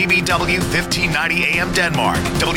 DBW 1590 AM Denmark,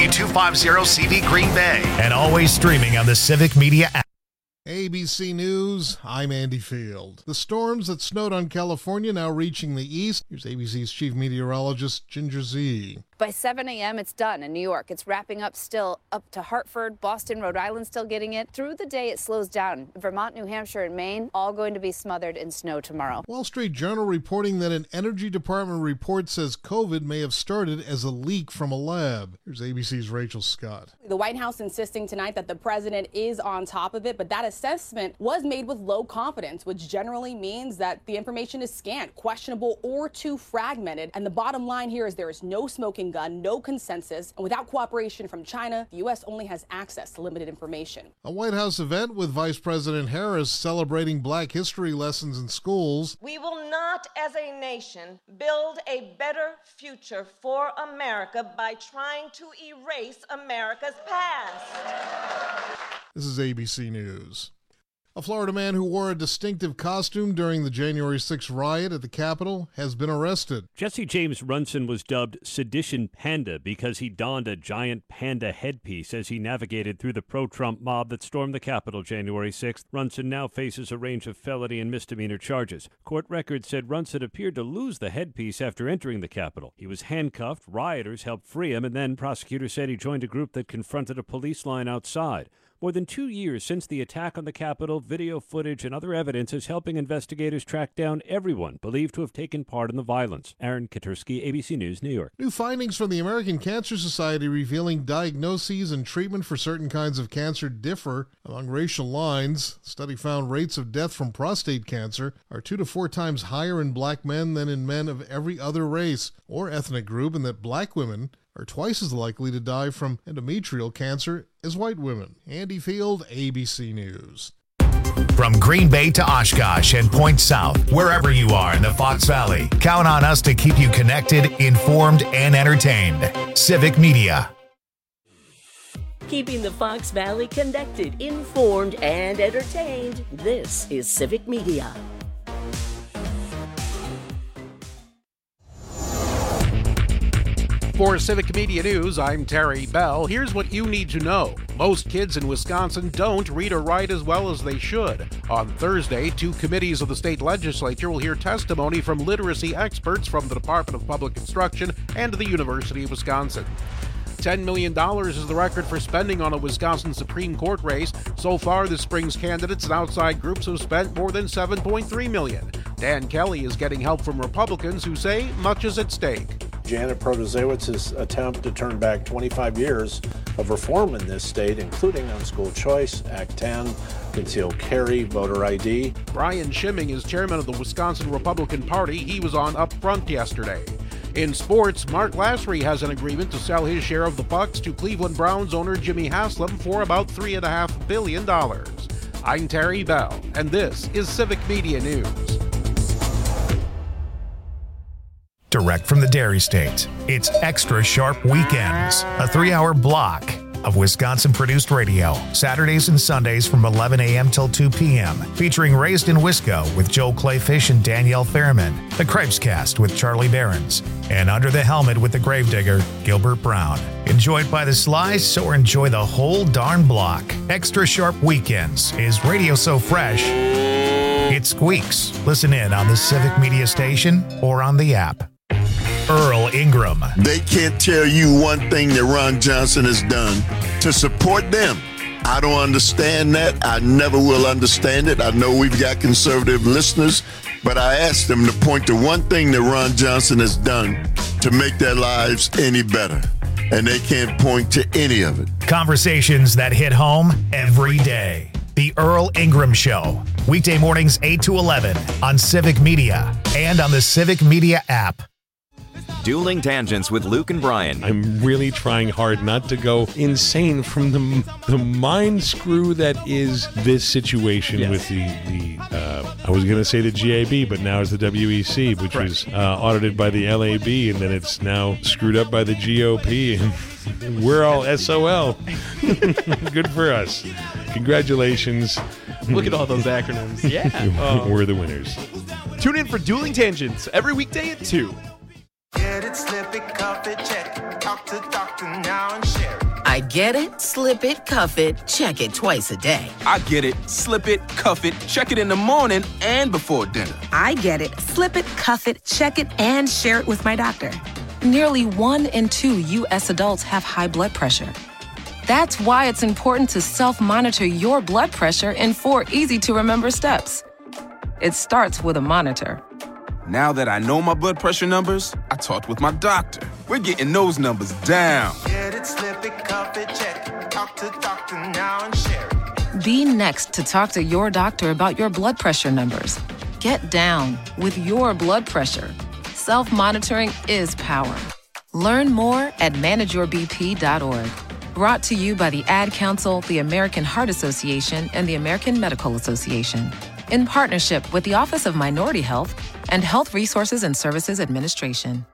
W250CV Green Bay, and always streaming on the Civic Media app. ABC News, I'm Andy Field. The storms that snowed on California now reaching the east. Here's ABC's chief meteorologist, Ginger Z. By 7 a.m., it's done in New York. It's wrapping up still up to Hartford, Boston, Rhode Island still getting it. Through the day, it slows down. Vermont, New Hampshire, and Maine, all going to be smothered in snow tomorrow. Wall Street Journal reporting that an Energy Department report says COVID may have started as a leak from a lab. Here's ABC's Rachel Scott. The White House insisting tonight that the president is on top of it, but that assessment was made with low confidence, which generally means that the information is scant, questionable, or too fragmented. And the bottom line here is there is no smoking gun, no consensus, and without cooperation from China, the U.S. only has access to limited information. A White House event with Vice President Harris celebrating Black history lessons in schools. We will not, as a nation, build a better future for America by trying to erase America's past. This is ABC News. A Florida man who wore a distinctive costume during the January 6th riot at the Capitol has been arrested. Jesse James Runson was dubbed Sedition Panda because he donned a giant panda headpiece as he navigated through the pro-Trump mob that stormed the Capitol January 6th. Runson now faces a range of felony and misdemeanor charges. Court records said Runson appeared to lose the headpiece after entering the Capitol. He was handcuffed, rioters helped free him, and then prosecutors said he joined a group that confronted a police line outside. More than 2 years since the attack on the Capitol, video footage and other evidence is helping investigators track down everyone believed to have taken part in the violence. Aaron Katursky, ABC News, New York. New findings from the American Cancer Society revealing diagnoses and treatment for certain kinds of cancer differ among racial lines. The study found rates of death from prostate cancer are 2 to 4 times higher in black men than in men of every other race or ethnic group, and that black women are twice as likely to die from endometrial cancer as white women. Andy Field, ABC News. From Green Bay to Oshkosh and Point South, wherever you are in the Fox Valley, count on us to keep you connected, informed, and entertained. Civic Media. Keeping the Fox Valley connected, informed, and entertained. This is Civic Media. For Civic Media News, I'm Terry Bell. Here's what you need to know. Most kids in Wisconsin don't read or write as well as they should. On Thursday, 2 committees of the state legislature will hear testimony from literacy experts from the Department of Public Instruction and the University of Wisconsin. $10 million is the record for spending on a Wisconsin Supreme Court race. So far, this spring's candidates and outside groups have spent more than $7.3 million. Dan Kelly is getting help from Republicans who say much is at stake. Janet Protasiewicz's attempt to turn back 25 years of reform in this state, including on school choice, Act 10, concealed carry, voter ID. Brian Schimming is chairman of the Wisconsin Republican Party. He was on Up Front yesterday. In sports, Mark Lasry has an agreement to sell his share of the Bucks to Cleveland Browns owner Jimmy Haslam for about $3.5 billion. I'm Terry Bell, and this is Civic Media News. Direct from the Dairy State, it's Extra Sharp Weekends, a 3-hour block of Wisconsin-produced radio, Saturdays and Sundays from 11 a.m. till 2 p.m., featuring Raised in Wisco with Joel Clayfish and Danielle Fairman, The Cripescast with Charlie Behrens, and Under the Helmet with the Gravedigger, Gilbert Brown. Enjoyed by the slice or enjoy the whole darn block. Extra Sharp Weekends is radio so fresh, it squeaks. Listen in on the Civic Media Station or on the app. Earl Ingram. They can't tell you one thing that Ron Johnson has done to support them. I don't understand that. I never will understand it. I know we've got conservative listeners, but I asked them to point to one thing that Ron Johnson has done to make their lives any better. And they can't point to any of it. Conversations that hit home every day. The Earl Ingram Show. Weekday mornings 8 to 11 on Civic Media and on the Civic Media app. Dueling Tangents with Luke and Brian. I'm really trying hard not to go insane from the mind screw that is this situation with the I was going to say the GAB, but now it's the WEC, which was audited by the LAB, and then it's now screwed up by the GOP, and we're all SOL. Good for us. Congratulations. Look at all those acronyms. Yeah. We're the winners. Tune in for Dueling Tangents every weekday at 2. Get it slip it, cuff it, check it. Talk to doctor now and share it. I get it, slip it, cuff it, check it twice a day. I get it, slip it, cuff it, check it in the morning and before dinner. I get it, slip it, cuff it, check it, and share it with my doctor. Nearly 1 in 2 U.S. adults have high blood pressure. That's why it's important to self-monitor your blood pressure in 4 easy-to-remember steps. It starts with a monitor. Now that I know my blood pressure numbers, I talked with my doctor. We're getting those numbers down. Get it, slip it, cuff it, check it. Talk to doctor now and share it. Be next to talk to your doctor about your blood pressure numbers. Get down with your blood pressure. Self-monitoring is power. Learn more at manageyourbp.org. Brought to you by the Ad Council, the American Heart Association, and the American Medical Association, in partnership with the Office of Minority Health and Health Resources and Services Administration.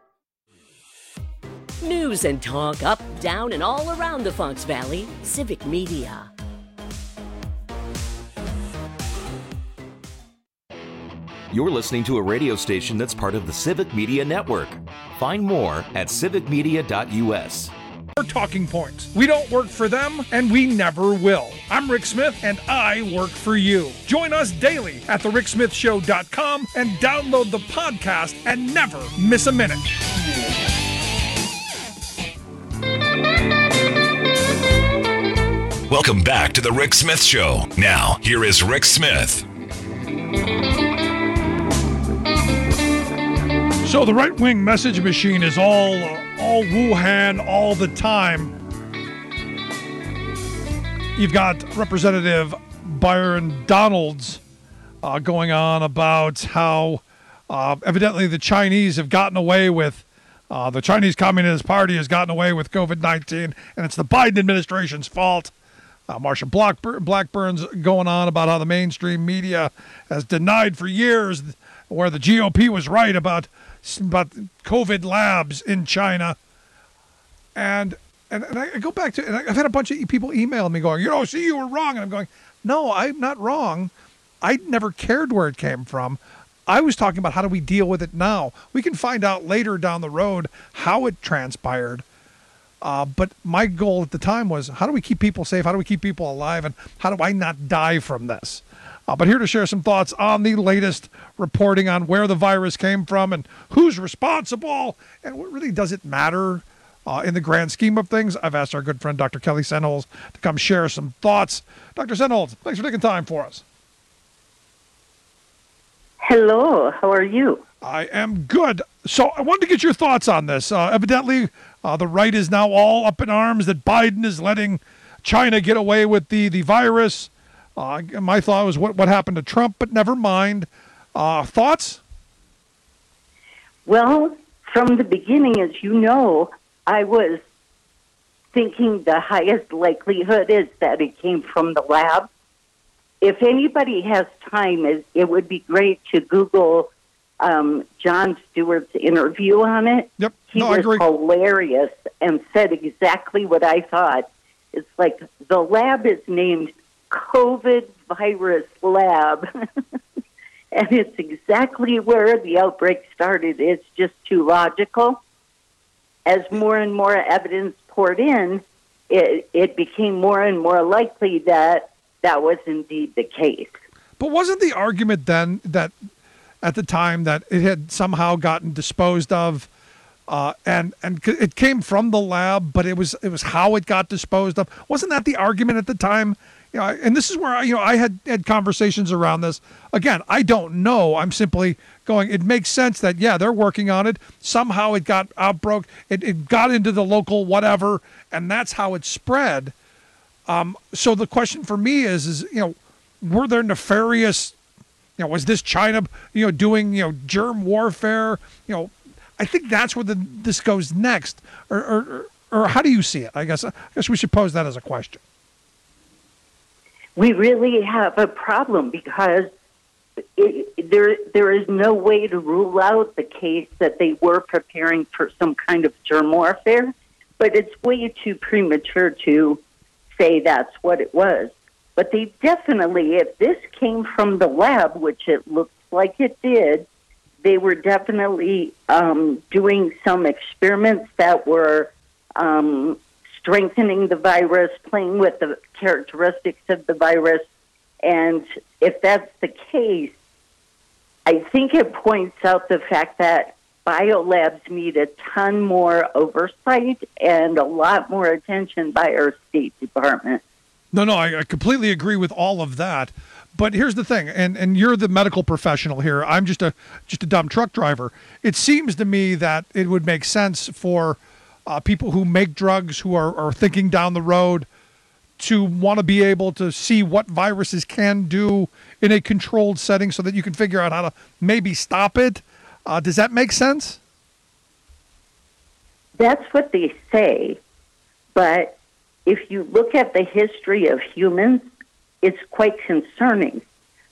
News and talk up, down, and all around the Fox Valley. Civic Media. You're listening to a radio station that's part of the Civic Media Network. Find more at civicmedia.us. Talking points. We don't work for them, and we never will. I'm Rick Smith, and I work for you. Join us daily at thericksmithshow.com and download the podcast and never miss a minute. Welcome back to the Rick Smith Show. Now, here is Rick Smith. So the right-wing message machine is all Wuhan all the time. You've got Representative Byron Donalds going on about how evidently the Chinese have gotten away with, the Chinese Communist Party has gotten away with COVID-19, and it's the Biden administration's fault. Marsha Blackburn's going on about how the mainstream media has denied for years where the GOP was right about COVID labs in China. And I go back to, and I've had a bunch of people email me going, see, you were wrong. And I'm going, no, I'm not wrong. I never cared where it came from. I was talking about how do we deal with it now. We can find out later down the road how it transpired. But my goal at the time was, how do we keep people safe? How do we keep people alive? And how do I not die from this? But here to share some thoughts on the latest reporting on where the virus came from and who's responsible and what really does it matter in the grand scheme of things. I've asked our good friend Dr. Kelly Sennholz to come share some thoughts. Dr. Sennholz, thanks for taking time for us. Hello, how are you? I am good. So I wanted to get your thoughts on this. Evidently, the right is now all up in arms that Biden is letting China get away with the virus. My thought was what happened to Trump, but never mind. Thoughts? Well, from the beginning, as you know, I was thinking the highest likelihood is that it came from the lab. If anybody has time, it would be great to Google Jon Stewart's interview on it. Yep. He was hilarious and said exactly what I thought. It's like the lab is named COVID virus lab. And it's exactly where the outbreak started. It's just too logical. As more and more evidence poured in, it became more and more likely that was indeed the case. But wasn't the argument then that at the time that it had somehow gotten disposed of, and it came from the lab, but it was how it got disposed of? Wasn't that the argument at the time? And this is where I had conversations around this. Again, I don't know. I'm simply going, it makes sense that, they're working on it. Somehow it got outbroke. It got into the local whatever, and that's how it spread. So the question for me is, were there nefarious, was this China, doing, germ warfare? I think that's where this goes next. Or how do you see it? I guess we should pose that as a question. We really have a problem because there is no way to rule out the case that they were preparing for some kind of germ warfare, but it's way too premature to say that's what it was. But they definitely, if this came from the lab, which it looks like it did, they were definitely doing some experiments that were strengthening the virus, playing with the characteristics of the virus. And if that's the case, I think it points out the fact that biolabs need a ton more oversight and a lot more attention by our State Department. No, I completely agree with all of that. But here's the thing, and you're the medical professional here. I'm just a dumb truck driver. It seems to me that it would make sense for people who make drugs, who are thinking down the road, to want to be able to see what viruses can do in a controlled setting so that you can figure out how to maybe stop it. Does that make sense? That's what they say. But if you look at the history of humans, it's quite concerning.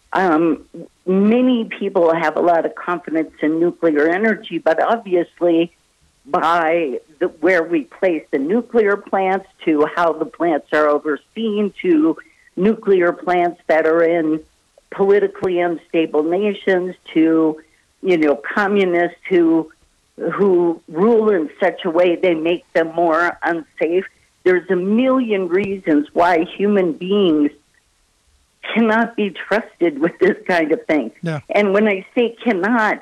Many people have a lot of confidence in nuclear energy, but obviously by where we place the nuclear plants, to how the plants are overseen, to nuclear plants that are in politically unstable nations, to communists who rule in such a way they make them more unsafe. There's a million reasons why human beings cannot be trusted with this kind of thing. Yeah. And when I say cannot,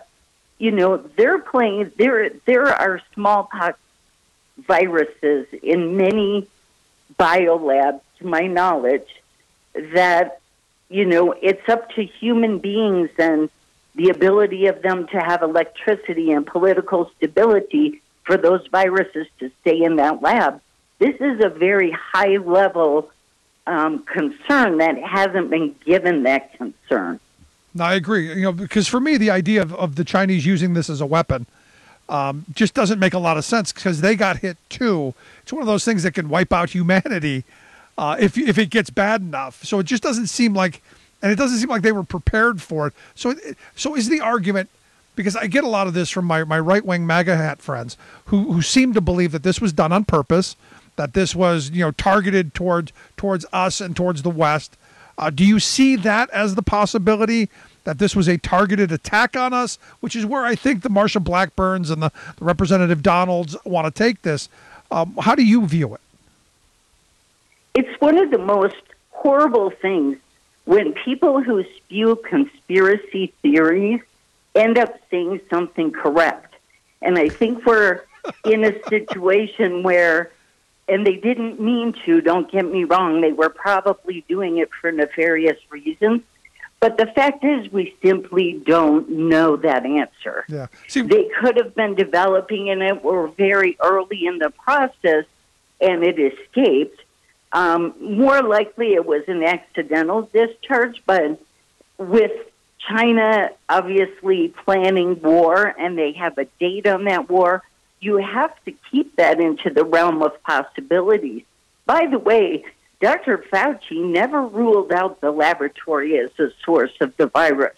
there are smallpox viruses in many biolabs, to my knowledge, that, it's up to human beings and the ability of them to have electricity and political stability for those viruses to stay in that lab. This is a very high-level concern that hasn't been given that concern. No, I agree. Because for me, the idea of the Chinese using this as a weapon just doesn't make a lot of sense, because they got hit too. It's one of those things that can wipe out humanity if it gets bad enough. So it just doesn't seem like, and it doesn't seem like they were prepared for it. So is the argument, because I get a lot of this from my right-wing MAGA hat friends who seem to believe that this was done on purpose, that this was targeted towards us and towards the West. Do you see that as the possibility that this was a targeted attack on us, which is where I think the Marsha Blackburns and the Representative Donalds want to take this? How do you view it? It's one of the most horrible things when people who spew conspiracy theories end up saying something correct. And I think we're in a situation where, and they didn't mean to, don't get me wrong, they were probably doing it for nefarious reasons. But the fact is, we simply don't know that answer. Yeah. They could have been developing in it, or very early in the process, and it escaped. More likely it was an accidental discharge, but with China obviously planning war, and they have a date on that war, you have to keep that into the realm of possibilities. By the way, Dr. Fauci never ruled out the laboratory as a source of the virus.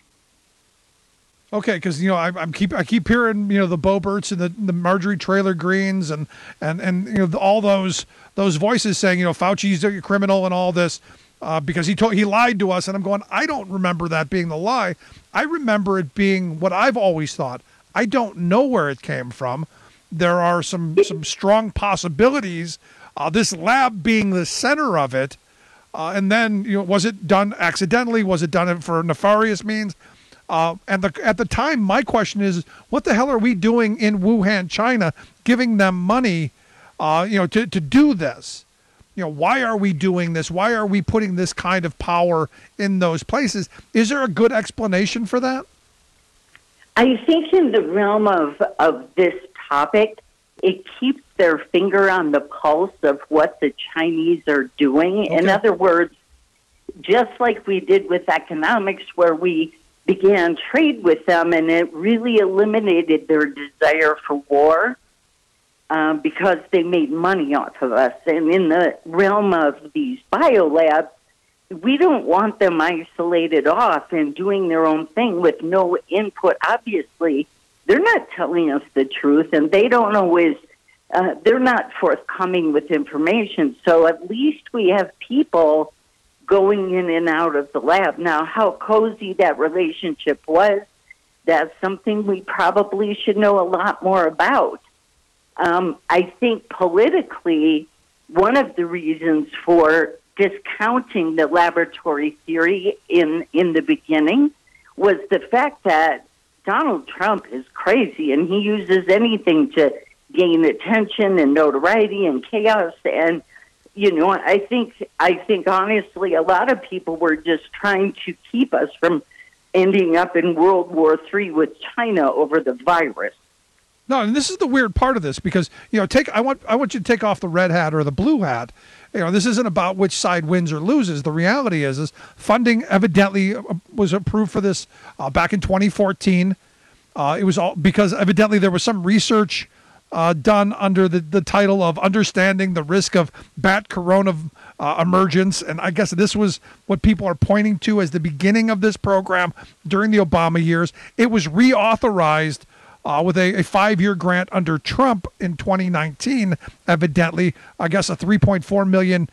Okay, because I keep hearing the Boeberts and the Marjorie Taylor Greens and all those voices saying Fauci's a criminal and all this because he lied to us, and I'm going, I don't remember that being the lie. I remember it being what I've always thought. I don't know where it came from. There are some strong possibilities. This lab being the center of it, and then was it done accidentally? Was it done for nefarious means? And at the time, my question is, what the hell are we doing in Wuhan, China, giving them money, to do this? Why are we doing this? Why are we putting this kind of power in those places? Is there a good explanation for that? I think in the realm of this topic, it keeps their finger on the pulse of what the Chinese are doing. Okay. In other words, just like we did with economics, where we began trade with them, and it really eliminated their desire for war because they made money off of us. And in the realm of these biolabs, we don't want them isolated off and doing their own thing with no input. Obviously, they're not telling us the truth, and they don't always, they're not forthcoming with information. So at least we have people going in and out of the lab. Now, how cozy that relationship was, That's something we probably should know a lot more about. I think politically, one of the reasons for discounting the laboratory theory in the beginning was the fact that Donald Trump is crazy and he uses anything to gain attention and notoriety and chaos. And, I think honestly, a lot of people were just trying to keep us from ending up in World War III with China over the virus. No, and this is the weird part of this because, I want you to take off the red hat or the blue hat. This isn't about which side wins or loses. The reality is funding evidently was approved for this back in 2014. It was all because evidently there was some research done under the title of Understanding the Risk of Bat Corona Emergence. And I guess this was what people are pointing to as the beginning of this program during the Obama years. It was reauthorized with a 5-year grant under Trump in 2019, evidently, I guess a $3.4 million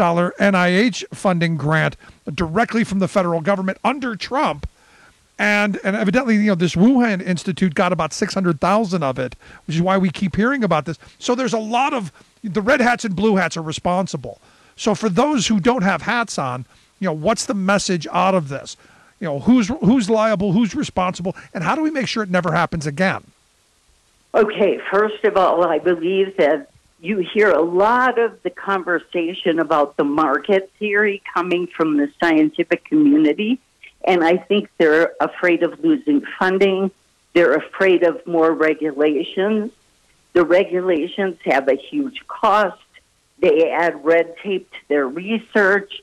NIH funding grant directly from the federal government under Trump. And evidently, this Wuhan Institute got about 600,000 of it, which is why we keep hearing about this. So there's a lot of the red hats and blue hats are responsible. So for those who don't have hats on, what's the message out of this? Who's liable, who's responsible, and how do we make sure it never happens again? Okay, first of all, I believe that you hear a lot of the conversation about the market theory coming from the scientific community, and I think they're afraid of losing funding. They're afraid of more regulations. The regulations have a huge cost. They add red tape to their research.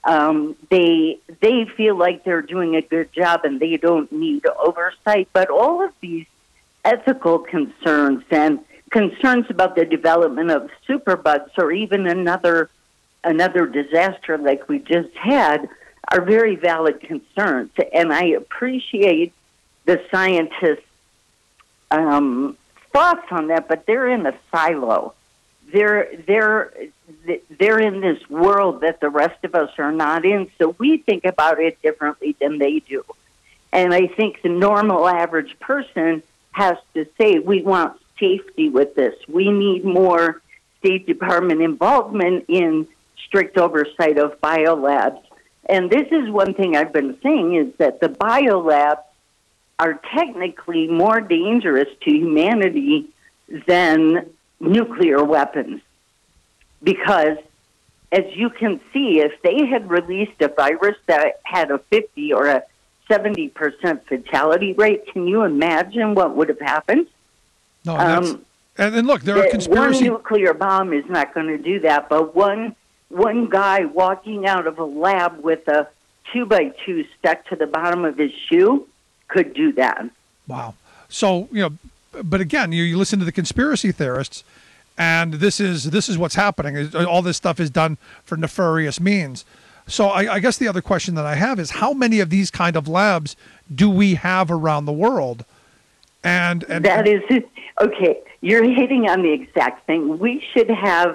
They feel like they're doing a good job and they don't need oversight. But all of these ethical concerns and concerns about the development of superbugs or even another disaster like we just had are very valid concerns. And I appreciate the scientists' thoughts on that, but they're in a silo. They're in this world that the rest of us are not in, so we think about it differently than they do. And I think the normal average person has to say, we want safety with this. We need more State Department involvement in strict oversight of biolabs. And this is one thing I've been saying, is that the biolabs are technically more dangerous to humanity than nuclear weapons. Because, as you can see, if they had released a virus that had a 50 or a 70% fatality rate, can you imagine what would have happened? No, and look, there are conspiracy. One nuclear bomb is not going to do that, but one guy walking out of a lab with a 2x2 stuck to the bottom of his shoe could do that. Wow. So, but again, you listen to the conspiracy theorists, and this is what's happening. All this stuff is done for nefarious means. So I guess the other question that I have is, how many of these kind of labs do we have around the world? And that is okay. You're hitting on the exact thing. We should have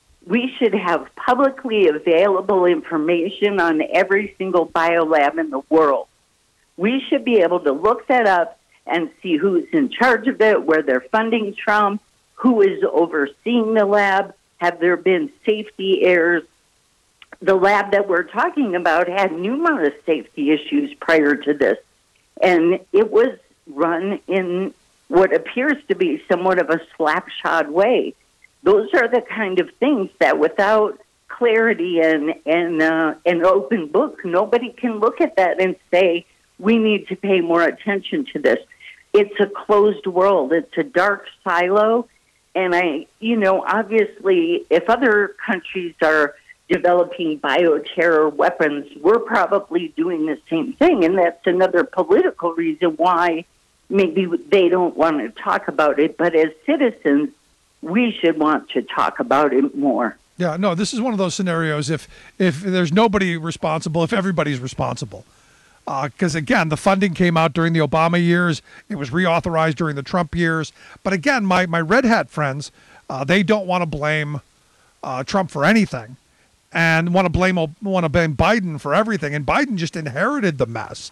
publicly available information on every single biolab in the world. We should be able to look that up and see who's in charge of it, where they're funding from, who is overseeing the lab, have there been safety errors. The lab that we're talking about had numerous safety issues prior to this, and it was run in what appears to be somewhat of a slapshod way. Those are the kind of things that without clarity and an open book, nobody can look at that and say, we need to pay more attention to this. It's a closed world. It's a dark silo. And obviously, if other countries are developing bioterror weapons, we're probably doing the same thing. And that's another political reason why maybe they don't want to talk about it. But as citizens, we should want to talk about it more. Yeah, no, this is one of those scenarios if there's nobody responsible, if everybody's responsible. Because, again, the funding came out during the Obama years. It was reauthorized during the Trump years. But, again, my red hat friends, they don't want to blame Trump for anything and want to blame Biden for everything. And Biden just inherited the mess.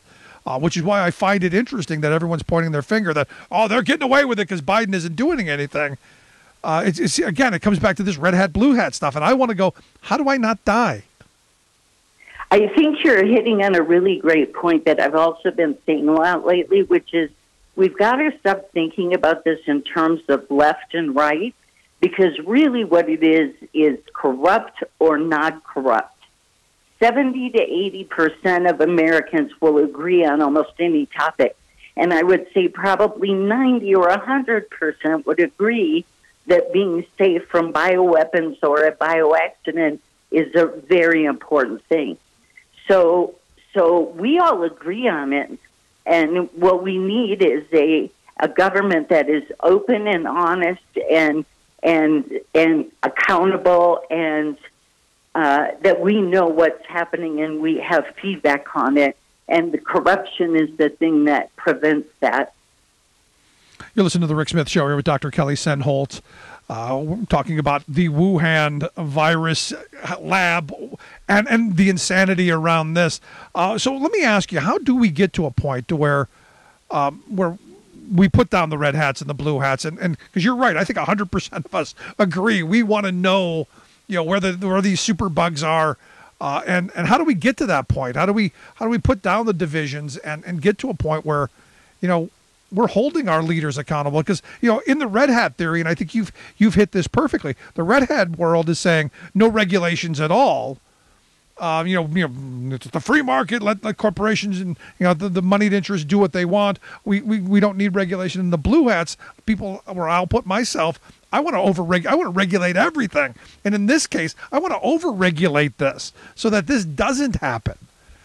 which is why I find it interesting that everyone's pointing their finger that, oh, they're getting away with it because Biden isn't doing anything. Again, it comes back to this red hat, blue hat stuff. And I want to go, how do I not die? I think you're hitting on a really great point that I've also been saying a lot lately, which is we've got to stop thinking about this in terms of left and right, because really what it is corrupt or not corrupt. 70 to 80% of Americans will agree on almost any topic. And I would say probably 90 or 100% would agree that being safe from bioweapons or a bioaccident is a very important thing. So we all agree on it. And what we need is a government that is open and honest and accountable, and that we know what's happening and we have feedback on it. And the corruption is the thing that prevents that. You're listening to The Rick Smith Show here with Dr. Kelly Sennholt. We're talking about the Wuhan virus lab and the insanity around this. So let me ask you, how do we get to a point to where we put down the red hats and the blue hats? And because you're right, I think 100% of us agree. We want to know, where these super bugs are. And how do we get to that point? How do we put down the divisions and get to a point where, we're holding our leaders accountable? Because, in the red hat theory, and I think you've hit this perfectly, the red hat world is saying no regulations at all. It's the free market, let corporations and the moneyed interests do what they want. We don't need regulation. And the blue hats, people, where I'll put myself, I want to regulate everything. And in this case, I want to over-regulate this so that this doesn't happen.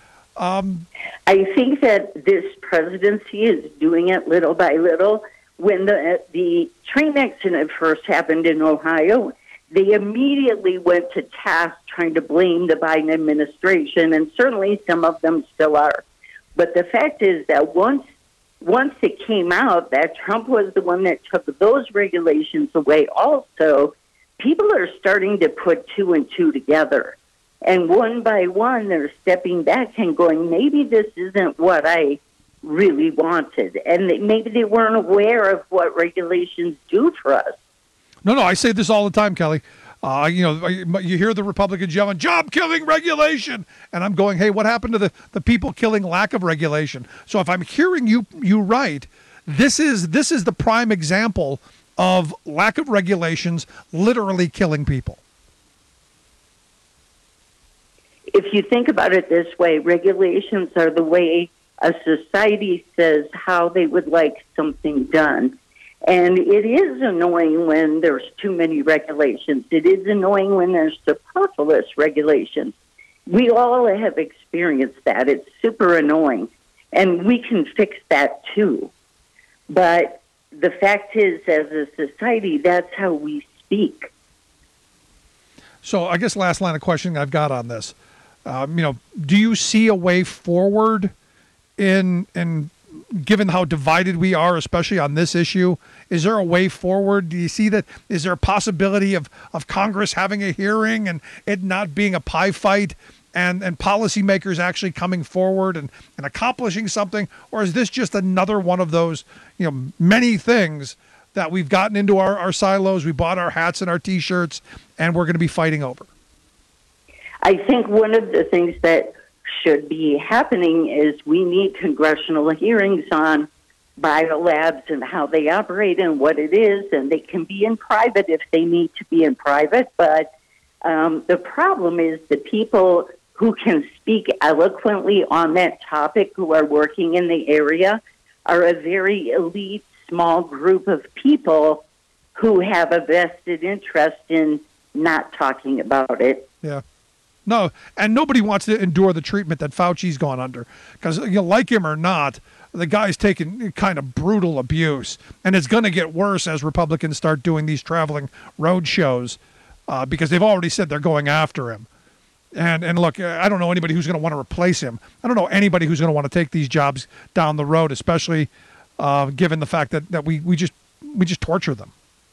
I think that this presidency is doing it little by little. When the train accident first happened in Ohio, they immediately went to task trying to blame the Biden administration, and certainly some of them still are. But the fact is that once it came out that Trump was the one that took those regulations away also, people are starting to put two and two together. And one by one, they're stepping back and going, maybe this isn't what I really wanted. And maybe they weren't aware of what regulations do for us. No, I say this all the time, Kelly. You hear the Republicans yelling, job-killing regulation. And I'm going, hey, what happened to the people killing lack of regulation? So if I'm hearing you right, this is the prime example of lack of regulations literally killing people. If you think about it this way, regulations are the way a society says how they would like something done. And it is annoying when there's too many regulations. It is annoying when there's superfluous regulations. We all have experienced that. It's super annoying. And we can fix that too. But the fact is, as a society, that's how we speak. So I guess last line of questioning I've got on this. Do you see a way forward in given how divided we are, especially on this issue? Is there a way forward? Do you see that? Is there a possibility of Congress having a hearing and it not being a pie fight and policymakers actually coming forward and accomplishing something? Or is this just another one of those, many things that we've gotten into our silos, we bought our hats and our T-shirts, and we're going to be fighting over? I think one of the things that should be happening is we need congressional hearings on biolabs and how they operate and what it is, and they can be in private if they need to be in private. But the problem is the people who can speak eloquently on that topic, who are working in the area, are a very elite, small group of people who have a vested interest in not talking about it. Yeah. No, and nobody wants to endure the treatment that Fauci's gone under because, like him or not, the guy's taking kind of brutal abuse, and it's going to get worse as Republicans start doing these traveling road shows because they've already said they're going after him. And look, I don't know anybody who's going to want to replace him. I don't know anybody who's going to want to take these jobs down the road, especially given the fact that we just torture them.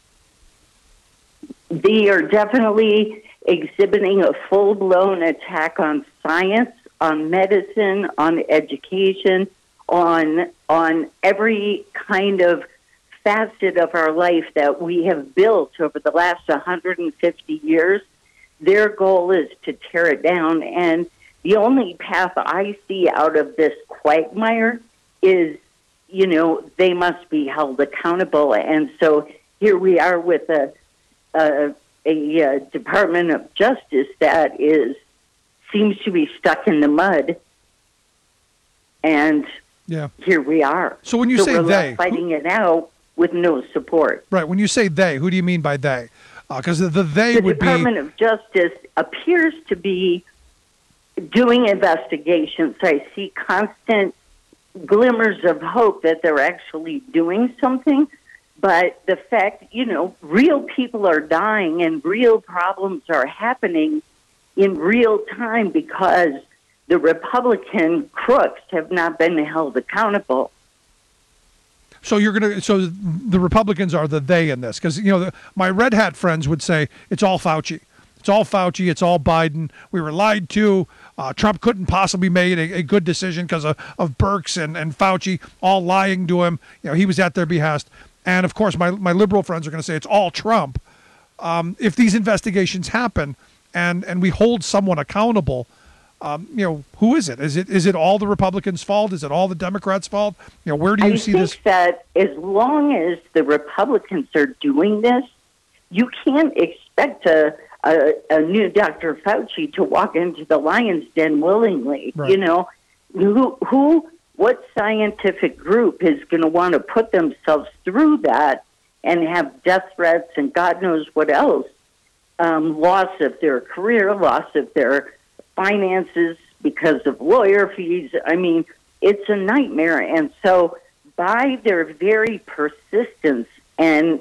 They are definitely exhibiting a full-blown attack on science, on medicine, on education, on every kind of facet of our life that we have built over the last 150 years. Their goal is to tear it down. And the only path I see out of this quagmire is, they must be held accountable. And so here we are with a Department of Justice that seems to be stuck in the mud. And here we are. So when you say we're they, fighting it out with no support. Right. When you say they, who do you mean by they? Because the they would be... The Department of Justice appears to be doing investigations. I see constant glimmers of hope that they're actually doing something. But the fact, real people are dying and real problems are happening in real time because the Republican crooks have not been held accountable. So so the Republicans are the they in this, because my red hat friends would say it's all Fauci, it's all Fauci, it's all Biden. We were lied to. Trump couldn't possibly made a good decision because of Birx and Fauci all lying to him. He was at their behest. And of course, my liberal friends are going to say it's all Trump. If these investigations happen and we hold someone accountable, who is it? Is it all the Republicans' fault? Is it all the Democrats' fault? Where do you see this? I think that as long as the Republicans are doing this, you can't expect a new Dr. Fauci to walk into the lion's den willingly. Right. What scientific group is going to want to put themselves through that and have death threats and God knows what else, loss of their career, loss of their finances because of lawyer fees? I mean, it's a nightmare. And so by their very persistence and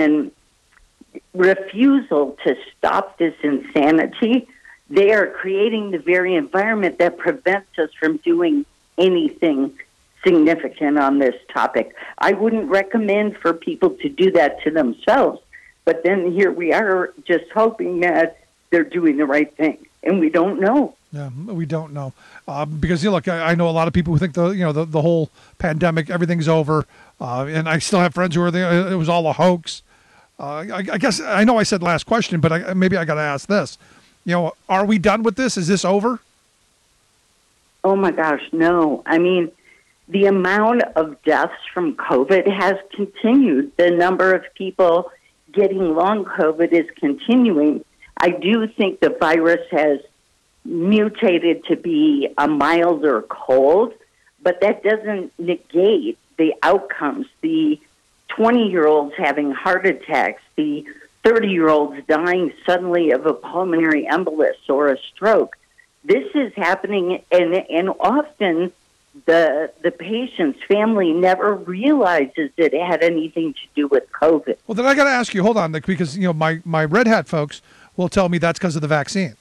refusal to stop this insanity, they are creating the very environment that prevents us from doing anything significant on this topic. I wouldn't recommend for people to do that to themselves, but then here we are just hoping that they're doing the right thing, and we don't know. Yeah, we don't know because look, I know a lot of people who think the whole pandemic, everything's over, and I still have friends who are it was all a hoax. I guess I know I said last question, but maybe I got to ask this. Are we done with this? Is this over? Oh my gosh, no. I mean, the amount of deaths from COVID has continued. The number of people getting long COVID is continuing. I do think the virus has mutated to be a milder cold, but that doesn't negate the outcomes. The 20-year-olds having heart attacks, the 30-year-olds dying suddenly of a pulmonary embolus or a stroke. This is happening, and often the patient's family never realizes it had anything to do with COVID. Well, then I got to ask you, hold on, Nick, because my red hat folks will tell me that's because of the vaccine.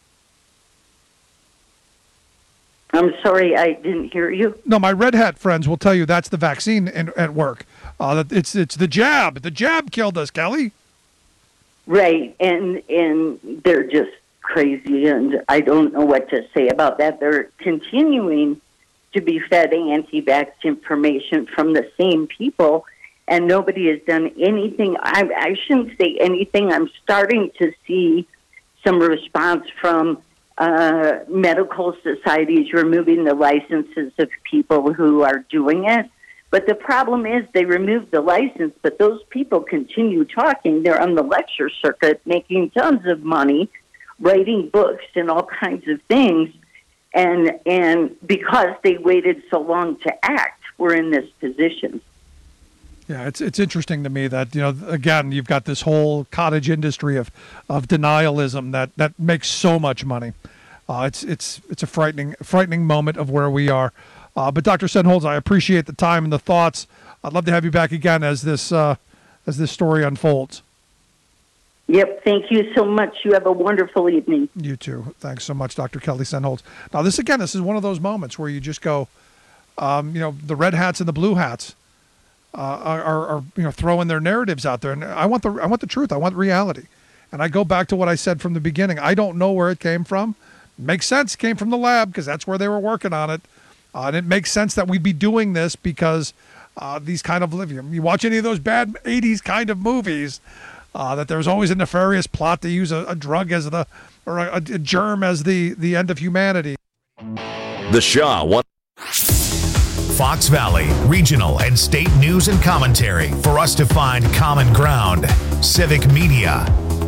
I'm sorry, I didn't hear you. No, my red hat friends will tell you that's the vaccine at work. That it's the jab. The jab killed us, Kelly. Right, and they're just crazy, and I don't know what to say about that. They're continuing to be fed anti-vax information from the same people, and nobody has done anything. I shouldn't say anything. I'm starting to see some response from medical societies removing the licenses of people who are doing it. But the problem is they removed the license, but those people continue talking. They're on the lecture circuit making tons of money, writing books and all kinds of things. And because they waited so long to act, we're in this position. Yeah, it's interesting to me that, again, you've got this whole cottage industry of denialism that makes so much money. It's a frightening moment of where we are. But Dr. Sennholz, I appreciate the time and the thoughts. I'd love to have you back again as this story unfolds. Yep. Thank you so much. You have a wonderful evening. You too. Thanks so much, Dr. Kelly Sennholz. Now, this is one of those moments where you just go, the red hats and the blue hats are throwing their narratives out there, and I want the truth. I want reality, and I go back to what I said from the beginning. I don't know where it came from. Makes sense. It came from the lab because that's where they were working on it. And it makes sense that we'd be doing this because these kind of you watch any of those bad 80s kind of movies, that there's always a nefarious plot to use a drug as or a germ as the end of humanity. The Shaw One. Fox Valley, regional and state news and commentary for us to find common ground. Civic Media.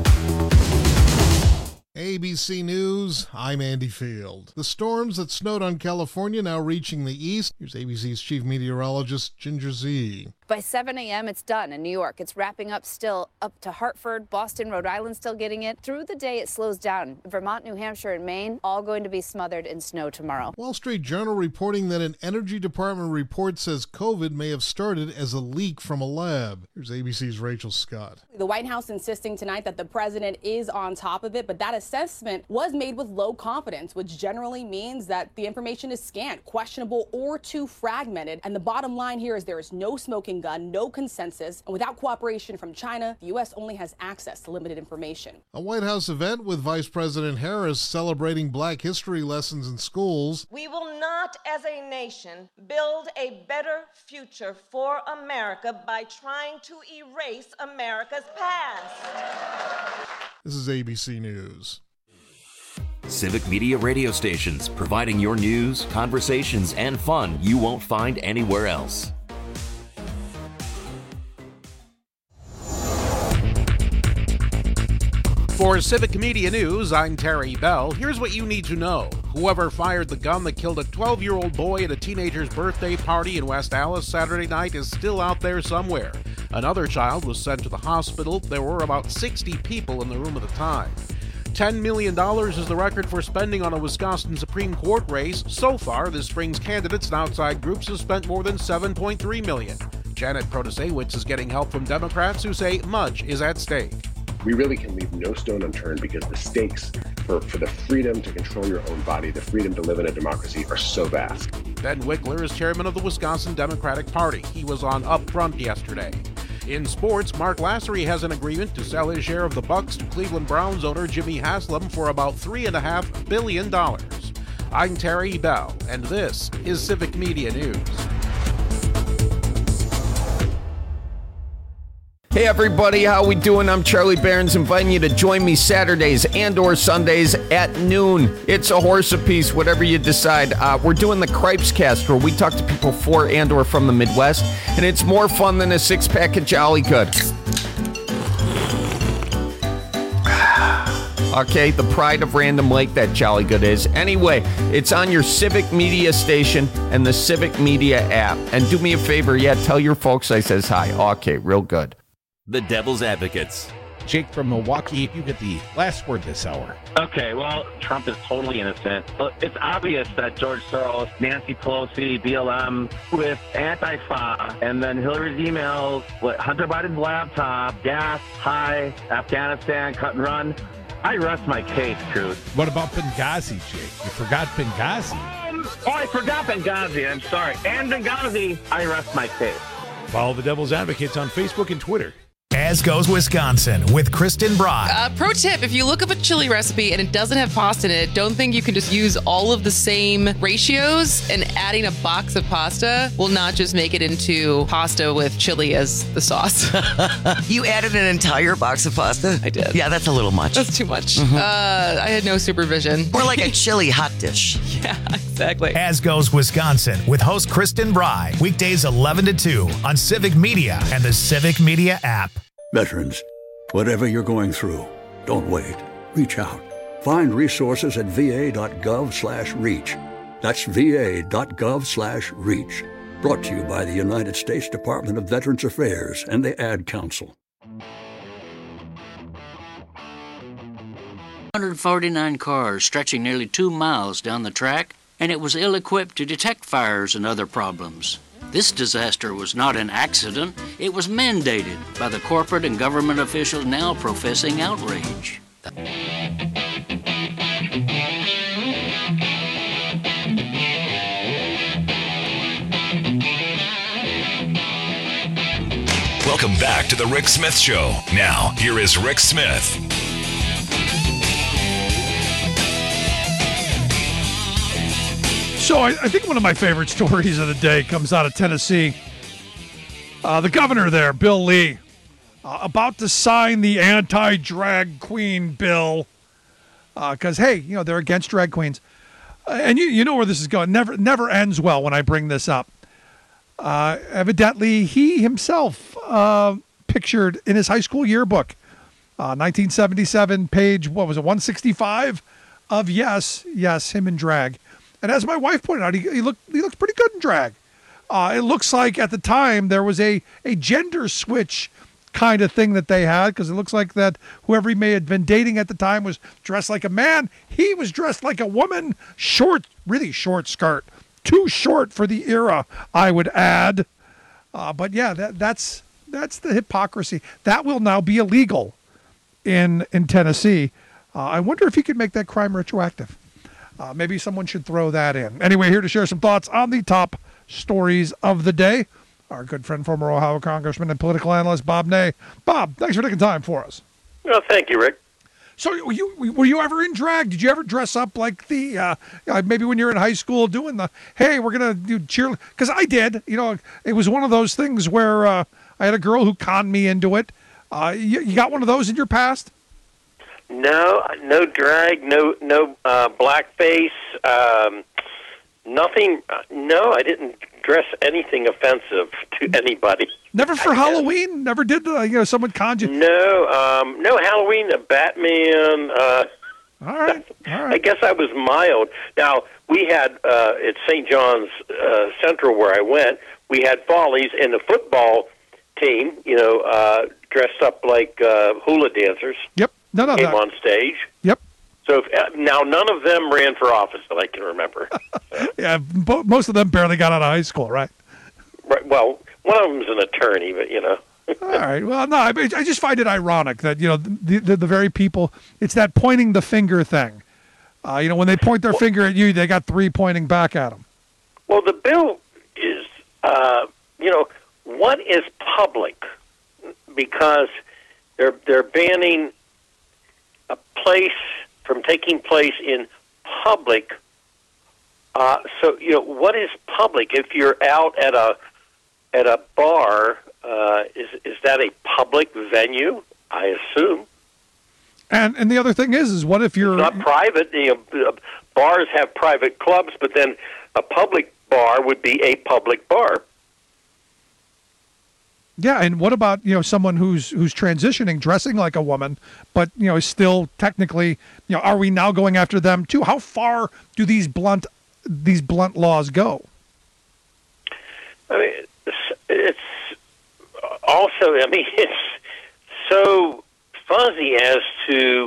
ABC News, I'm Andy Field. The storms that snowed on California now reaching the east. Here's ABC's chief meteorologist, Ginger Z. By 7 a.m., it's done in New York. It's wrapping up still up to Hartford, Boston, Rhode Island still getting it. Through the day, it slows down. Vermont, New Hampshire, and Maine all going to be smothered in snow tomorrow. Wall Street Journal reporting that an Energy Department report says COVID may have started as a leak from a lab. Here's ABC's Rachel Scott. The White House insisting tonight that the president is on top of it, but that assessment was made with low confidence, which generally means that the information is scant, questionable, or too fragmented. And the bottom line here is there is no smoking gun, no consensus, and without cooperation from China, the U.S. only has access to limited information. A White House event with Vice President Harris celebrating Black history lessons in schools. We will not, as a nation, build a better future for America by trying to erase America's past. This is ABC News. Civic Media radio stations, providing your news, conversations, and fun you won't find anywhere else. For Civic Media News, I'm Terry Bell. Here's what you need to know. Whoever fired the gun that killed a 12-year-old boy at a teenager's birthday party in West Allis Saturday night is still out there somewhere. Another child was sent to the hospital. There were about 60 people in the room at the time. $10 million is the record for spending on a Wisconsin Supreme Court race. So far, this spring's candidates and outside groups have spent more than $7.3 million. Janet Protasewicz is getting help from Democrats who say much is at stake. We really can leave no stone unturned because the stakes for the freedom to control your own body, the freedom to live in a democracy are so vast. Ben Wickler is chairman of the Wisconsin Democratic Party. He was on Upfront yesterday. In sports, Mark Lassery has an agreement to sell his share of the Bucks to Cleveland Browns owner Jimmy Haslam for about $3.5 billion. I'm Terry Bell, and this is Civic Media News. Hey everybody, how we doing? I'm Charlie Barons, inviting you to join me Saturdays and or Sundays at noon. It's a horse apiece, whatever you decide. We're doing the Cripes Cast, where we talk to people for and or from the Midwest, and it's more fun than a six-pack of Jolly Good. Okay, the pride of Random Lake, that Jolly Good is. Anyway, it's on your Civic Media station and the Civic Media app. And do me a favor, tell your folks I says hi. Okay, real good. The Devil's Advocates. Jake from Milwaukee, you get the last word this hour. Okay, well, Trump is totally innocent. It's obvious that George Soros, Nancy Pelosi, BLM, with Antifa, and then Hillary's emails, Hunter Biden's laptop, gas, high, Afghanistan, cut and run. I rest my case, Truth. What about Benghazi, Jake? You forgot Benghazi. I forgot Benghazi. I'm sorry. And Benghazi, I rest my case. Follow the Devil's Advocates on Facebook and Twitter. As Goes Wisconsin with Kristen Brock. Pro tip, if you look up a chili recipe and it doesn't have pasta in it, don't think you can just use all of the same ratios, and adding a box of pasta will not just make it into pasta with chili as the sauce. You added an entire box of pasta? I did. Yeah, that's a little much. That's too much. I had no supervision. More like a chili hot dish. Yeah, exactly. As Goes Wisconsin with host Kristen Bry. Weekdays 11 to 2 on Civic Media and the Civic Media app. Veterans, whatever you're going through, don't wait. Reach out. Find resources at va.gov/reach. That's va.gov/reach. Brought to you by the United States Department of Veterans Affairs and the Ad Council. 149 cars stretching nearly 2 miles down the track, and it was ill-equipped to detect fires and other problems. This disaster was not an accident. It was mandated by the corporate and government officials now professing outrage. Welcome back to the Rick Smith Show. Now, here is Rick Smith. So I think one of my favorite stories of the day comes out of Tennessee. The governor there, Bill Lee, about to sign the anti-drag queen bill because, hey, they're against drag queens. And you know where this is going. Never ends well when I bring this up. Evidently, he himself pictured in his high school yearbook, 1977, page, 165, of yes, him in drag. And as my wife pointed out, he looked pretty good in drag. It looks like at the time there was a gender switch kind of thing that they had, because it looks like that whoever he may have been dating at the time was dressed like a man. He was dressed like a woman, really short skirt. Too short for the era, I would add. But yeah, that's the hypocrisy. That will now be illegal in Tennessee. I wonder if he could make that crime retroactive. Maybe someone should throw that in. Anyway, here to share some thoughts on the top stories of the day, our good friend, former Ohio Congressman and political analyst, Bob Ney. Bob, thanks for taking time for us. Well, thank you, Rick. So were you ever in drag? Did you ever dress up like the, maybe when you were in high school doing the, hey, we're going to do cheerleading? Because I did. It was one of those things where I had a girl who conned me into it. You got one of those in your past? No drag, no blackface, nothing. No, I didn't dress anything offensive to anybody. Never for Halloween? Never did someone conned you? No Halloween, Batman. All right. I guess I was mild. Now, we had, at St. John's Central where I went, we had Follies, and the football team, dressed up like hula dancers. Yep. Came on stage. Yep. So now none of them ran for office that I can remember. Yeah, most of them barely got out of high school, right? Right. Well, one of them's an attorney, but All right. Well, no, I just find it ironic that the very people. It's that pointing the finger thing. When they point their finger at you, they got three pointing back at them. Well, the bill is, what is public? Because they're banning a place from taking place in public. So what is public? If you're out at a bar, is that a public venue? I assume. And the other thing is what if you're it's not private? Bars have private clubs, but then a public bar would be a public bar. Yeah, and what about someone who's transitioning, dressing like a woman, but is still technically are we now going after them too? How far do these blunt laws go? I mean, it's also it's so fuzzy as to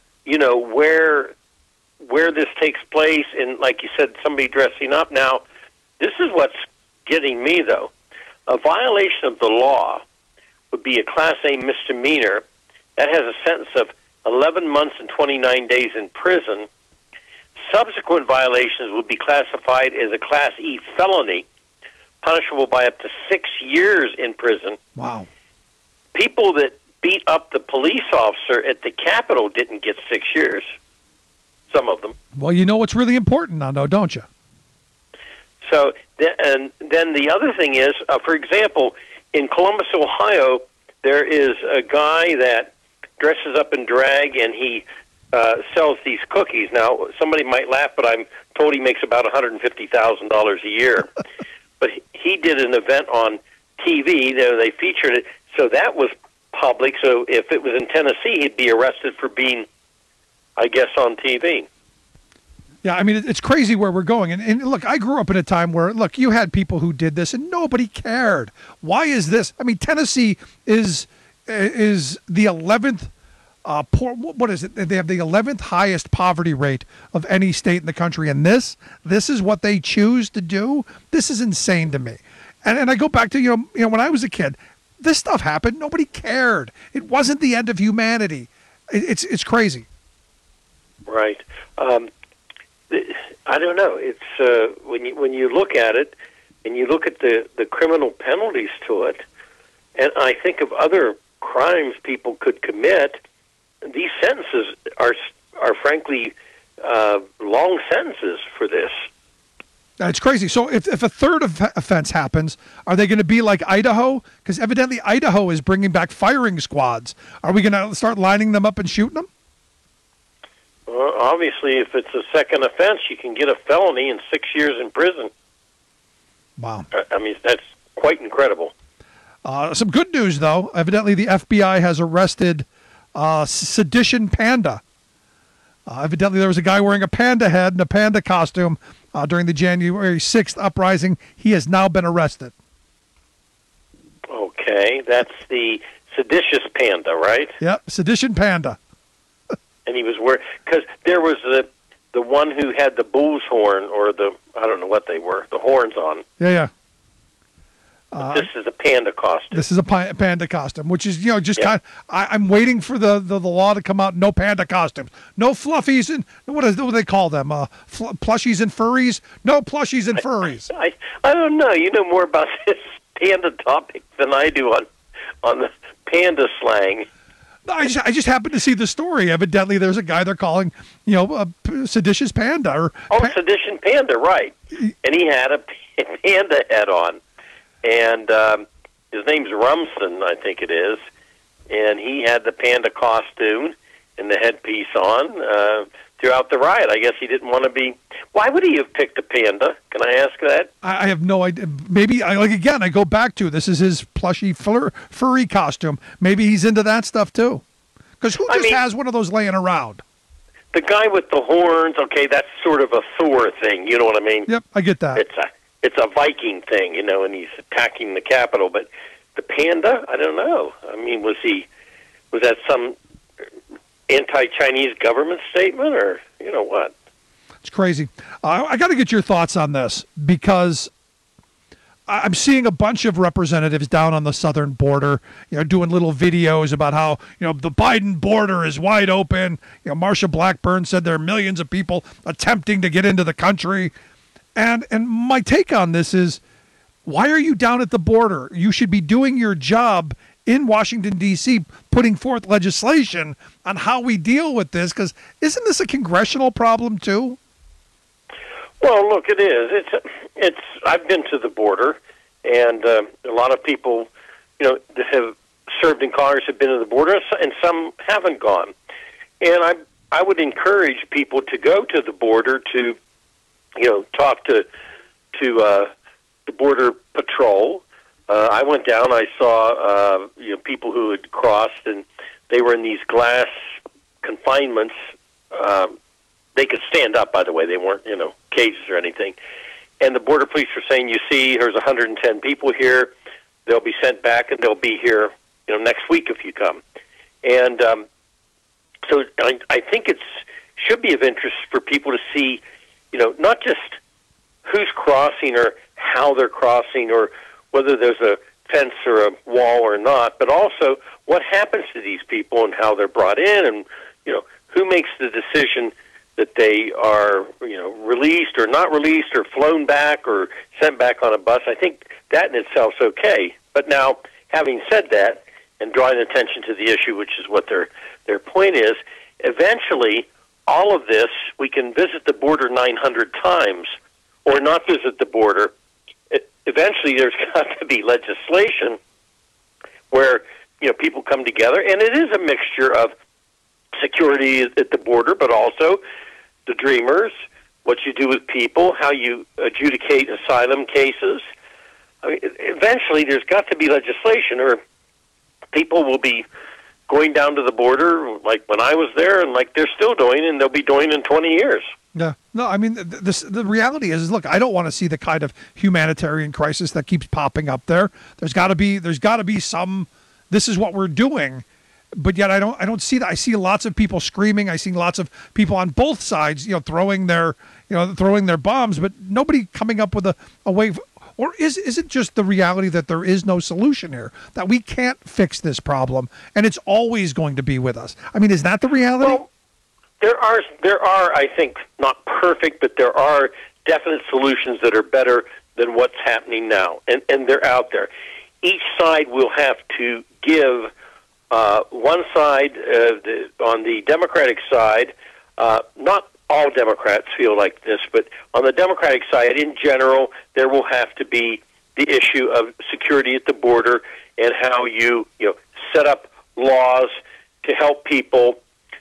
where this takes place, and like you said, somebody dressing up. Now, this is what's getting me though. A violation of the law would be a Class A misdemeanor. That has a sentence of 11 months and 29 days in prison. Subsequent violations would be classified as a Class E felony, punishable by up to 6 years in prison. Wow. People that beat up the police officer at the Capitol didn't get 6 years. Some of them. Well, you know what's really important now, though, don't you? So, and then the other thing is, for example, in Columbus, Ohio, there is a guy that dresses up in drag, and he sells these cookies. Now, somebody might laugh, but I'm told he makes about $150,000 a year. But he did an event on TV. They featured it, so that was public. So if it was in Tennessee, he'd be arrested for being, I guess, on TV. Yeah, I mean, it's crazy where we're going. And look, I grew up in a time where, you had people who did this and nobody cared. Why is this? I mean, Tennessee is the 11th, what is it? They have the 11th highest poverty rate of any state in the country. And this is what they choose to do? This is insane to me. And I go back to, when I was a kid, this stuff happened. Nobody cared. It wasn't the end of humanity. It's crazy. Right. I don't know. It's when you look at it, and you look at the criminal penalties to it, and I think of other crimes people could commit. These sentences are frankly long sentences for this. It's crazy. So if a third offense happens, are they going to be like Idaho? Because evidently Idaho is bringing back firing squads. Are we going to start lining them up and shooting them? Well, obviously, if it's a second offense, you can get a felony and 6 years in prison. Wow. I mean, that's quite incredible. Some good news, though. Evidently, the FBI has arrested Sedition Panda. Evidently, there was a guy wearing a panda head and a panda costume during the January 6th uprising. He has now been arrested. Okay, that's the seditious panda, right? Yep, Sedition Panda. And he was wearing, because there was the one who had the bull's horn, or I don't know what they were, the horns on. Yeah. This is a panda costume. This is a panda costume, which is, just kind of, I'm waiting for the law to come out. No panda costumes. No fluffies and, what do they call them? Plushies and furries? No plushies and furries. I don't know. You know more about this panda topic than I do on the panda slang. I just happened to see the story. Evidently, there's a guy they're calling, a seditious panda. Sedition Panda, right. And he had a panda head on. And his name's Rumson, I think it is. And he had the panda costume and the headpiece on throughout the riot. I guess he didn't want to be... Why would he have picked a panda? Can I ask that? I have no idea. Maybe, I go back to, this is his plushy furry costume. Maybe he's into that stuff, too. Because who just has one of those laying around? The guy with the horns, okay, that's sort of a Thor thing, you know what I mean? Yep, I get that. It's a Viking thing, and he's attacking the capital. But the panda, I don't know. I mean, was that some anti-Chinese government statement, or what? It's crazy. I got to get your thoughts on this, because I'm seeing a bunch of representatives down on the southern border, doing little videos about how, the Biden border is wide open. Marsha Blackburn said there are millions of people attempting to get into the country. And my take on this is, why are you down at the border? You should be doing your job in Washington, D.C., putting forth legislation on how we deal with this, because isn't this a congressional problem, too? Well, look, it is. It's. I've been to the border, and a lot of people, that have served in Congress have been to the border, and some haven't gone. And I would encourage people to go to the border to, talk to the Border Patrol. I went down. I saw people who had crossed, and they were in these glass confinements. They could stand up, by the way. They weren't, cages or anything. And the border police were saying, you see, there's 110 people here. They'll be sent back, and they'll be here, next week if you come. And so I think it should be of interest for people to see, not just who's crossing or how they're crossing or whether there's a fence or a wall or not, but also what happens to these people and how they're brought in, and, who makes the decision that they are, released or not released or flown back or sent back on a bus. I think that in itself is okay. But now, having said that, and drawing attention to the issue, which is what their point is, eventually, all of this, we can visit the border 900 times or not visit the border. Eventually, there's got to be legislation where, people come together, and it is a mixture of security at the border, but also the dreamers, what you do with people, how you adjudicate asylum cases. I mean, eventually, there's got to be legislation, or people will be going down to the border like when I was there and like they're still doing, and they'll be doing in 20 years. Yeah. No, I mean, the reality is, look, I don't want to see the kind of humanitarian crisis that keeps popping up there. There's got to be some, this is what we're doing. But yet I don't see that. I see lots of people screaming. I see lots of people on both sides, throwing their bombs, but nobody coming up with a way. Or is it just the reality that there is no solution here, that we can't fix this problem and it's always going to be with us? I mean, is that the reality? Well, there are, I think, not perfect, but there are definite solutions that are better than what's happening now, and they're out there. Each side will have to give. One side, on the Democratic side, not all Democrats feel like this, but on the Democratic side, in general, there will have to be the issue of security at the border and how you set up laws to help people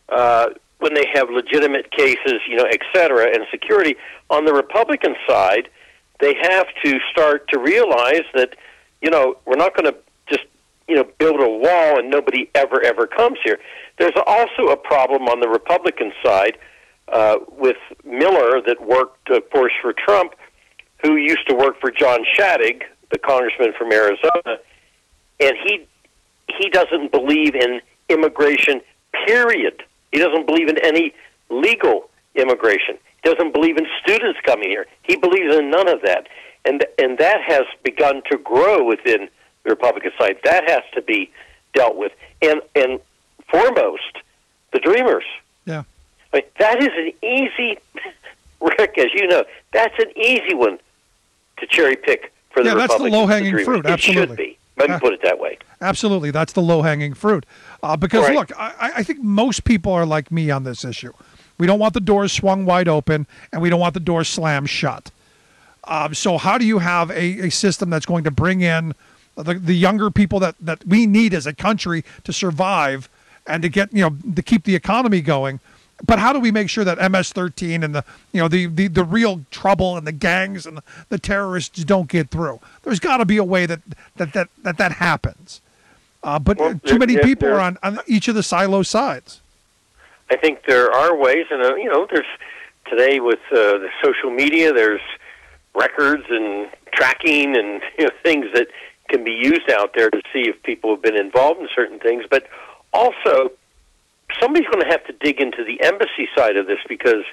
when they have legitimate cases, et cetera, and security. On the Republican side, they have to start to realize that, we're not going to just, build a wall and nobody ever comes here. There's also a problem on the Republican side with Miller that worked, of course, for Trump, who used to work for John Shadegg, the congressman from Arizona, and he doesn't believe in immigration, period. He doesn't believe in any legal immigration. He doesn't believe in students coming here. He believes in none of that. And that has begun to grow within the Republican side. That has to be dealt with. And foremost, the Dreamers. Yeah. I mean, that is an easy, Rick, as you know, that's an easy one to cherry pick for the Republicans. Yeah, that's the low-hanging fruit, absolutely. It should be. Let me put it that way. Absolutely. That's the low-hanging fruit. Because, Right. look, I think most people are like me on this issue. We don't want the doors swung wide open, and we don't want the doors slammed shut. So how do you have a system that's going to bring in the younger people that we need as a country to survive and to get, to keep the economy going? But how do we make sure that MS-13 and the real trouble and the gangs and the terrorists don't get through? There's got to be a way that happens. But too many people are on each of the silo sides. I think there are ways, and there's today with the social media, there's records and tracking and things that can be used out there to see if people have been involved in certain things. But also, somebody's going to have to dig into the embassy side of this because,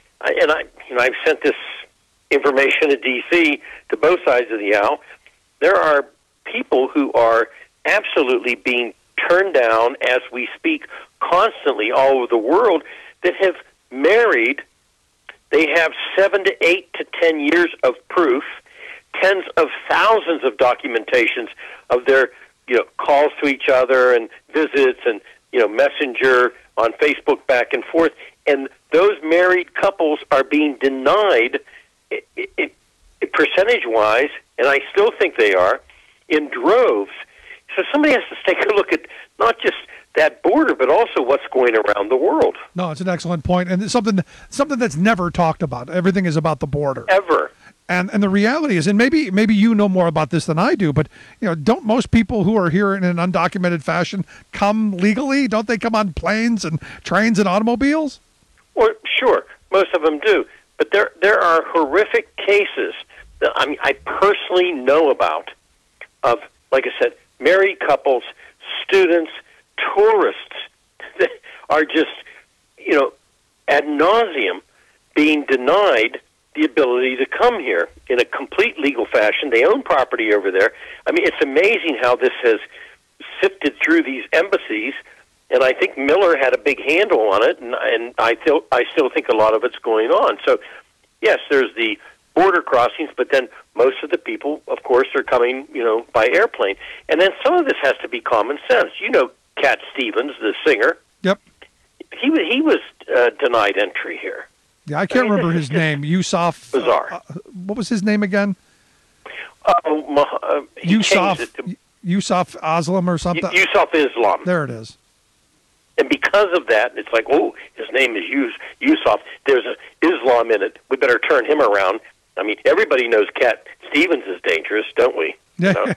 I've sent this information to D.C. to both sides of the aisle. There are people who are absolutely being turned down as we speak constantly all over the world that have married. They have 7 to 8 to 10 years of proof, tens of thousands of documentations of their calls to each other and visits and messenger on Facebook back and forth, and those married couples are being denied percentage-wise, and I still think they are, in droves. So somebody has to take a look at not just that border, but also what's going around the world. No, it's an excellent point, and it's something that's never talked about. Everything is about the border. Ever. And the reality is, and maybe you know more about this than I do, but don't most people who are here in an undocumented fashion come legally? Don't they come on planes and trains and automobiles? Well, sure, most of them do. But there are horrific cases that I personally know about of, like I said, married couples, students, tourists that are just, ad nauseum being denied the ability to come here in a complete legal fashion. They own property over there. It's amazing how this has sifted through these embassies, and I think Miller had a big handle on it, and I still think a lot of it's going on. So, yes, there's the border crossings, but then most of the people, of course, are coming, by airplane. And then some of this has to be common sense. Cat Stevens, the singer. Yep. He was denied entry here. Yeah, I can't remember his name. Yusuf. Bizarre. What was his name again? Yusuf Aslam or something. Yusuf Islam. There it is. And because of that, it's like, his name is Yusuf. There's an Islam in it. We better turn him around. Everybody knows Cat Stevens is dangerous, don't we? Yeah.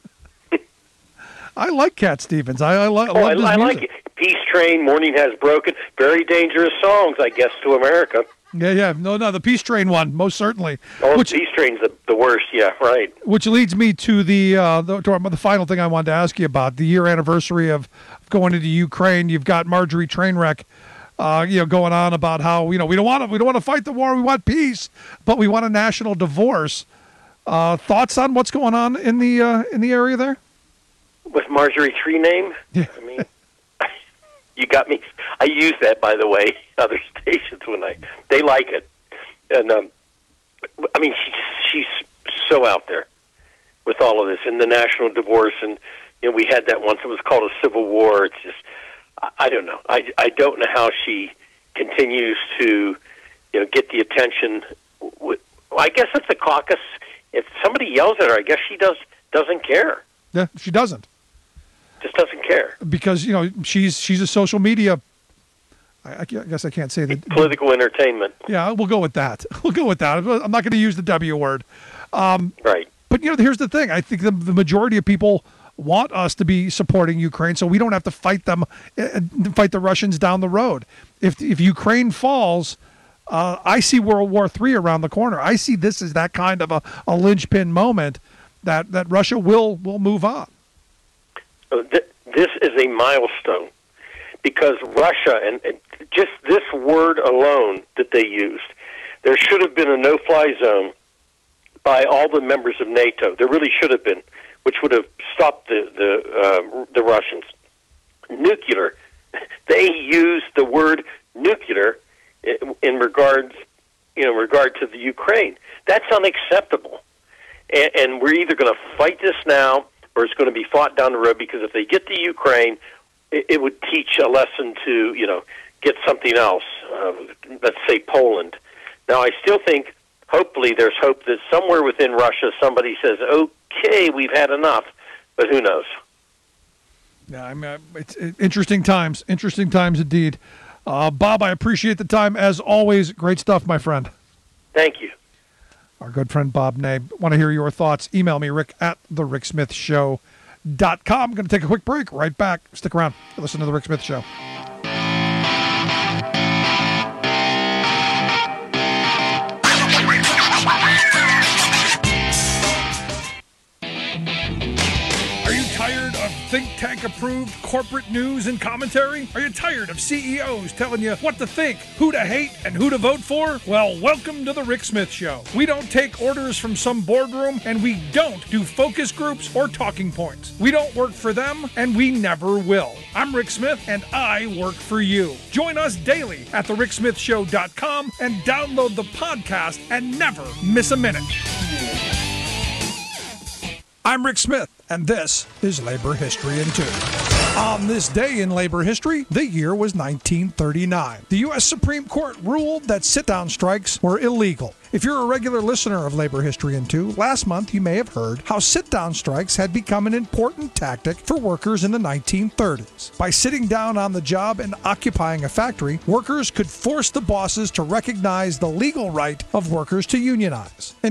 I like Cat Stevens. I love his music. I like it. Peace Train, Morning Has Broken. Very dangerous songs, I guess, to America. Yeah. No, the Peace Train one, most certainly. Peace Train's the worst, yeah, right. Which leads me to the final thing I wanted to ask you about, the year anniversary of going into Ukraine. You've got Marjorie Trainwreck, going on about how, we don't want to fight the war, we want peace, but we want a national divorce. Thoughts on what's going on in the area there? With Marjorie Tree name? Yeah. You got me. I use that, by the way, other stations they like it. And, she's so out there with all of this and the national divorce. And, we had that once. It was called a civil war. It's just, I don't know. I don't know how she continues to get the attention. Well, I guess it's the caucus. If somebody yells at her, I guess she doesn't care. Yeah, she doesn't. Just doesn't care. Because, she's a social media, I guess I can't say that. Political entertainment. Yeah, we'll go with that. I'm not going to use the W word. Right. But, here's the thing. I think the majority of people want us to be supporting Ukraine so we don't have to fight them, fight the Russians down the road. If Ukraine falls, I see World War III around the corner. I see this as that kind of a linchpin moment that Russia will move on. This is a milestone because Russia, and just this word alone that they used, there should have been a no-fly zone by all the members of NATO. There really should have been, which would have stopped the Russians. Nuclear. They used the word nuclear in regard to the Ukraine. That's unacceptable. And we're either going to fight this now or it's going to be fought down the road, because if they get to Ukraine, it would teach a lesson to, get something else, let's say Poland. Now, I still think, hopefully, there's hope that somewhere within Russia somebody says, okay, we've had enough, but who knows? Yeah, it's interesting times indeed. Bob, I appreciate the time, as always. Great stuff, my friend. Thank you. Our good friend Bob Ney. Want to hear your thoughts? Email me, rick@thericksmithshow.com. I'm going to take a quick break. Right back. Stick around. Listen to The Rick Smith Show. Are you tired of think tank approved corporate news and commentary? Are you tired of CEOs telling you what to think, who to hate, and who to vote for? Well, welcome to The Rick Smith Show. We don't take orders from some boardroom, and we don't do focus groups or talking points. We don't work for them, and we never will. I'm Rick Smith, and I work for you. Join us daily at thericksmithshow.com and download the podcast and never miss a minute. I'm Rick Smith, and this is Labor History in 2. On this day in labor history, the year was 1939. The U.S. Supreme Court ruled that sit-down strikes were illegal. If you're a regular listener of Labor History in 2, last month you may have heard how sit-down strikes had become an important tactic for workers in the 1930s. By sitting down on the job and occupying a factory, workers could force the bosses to recognize the legal right of workers to unionize. In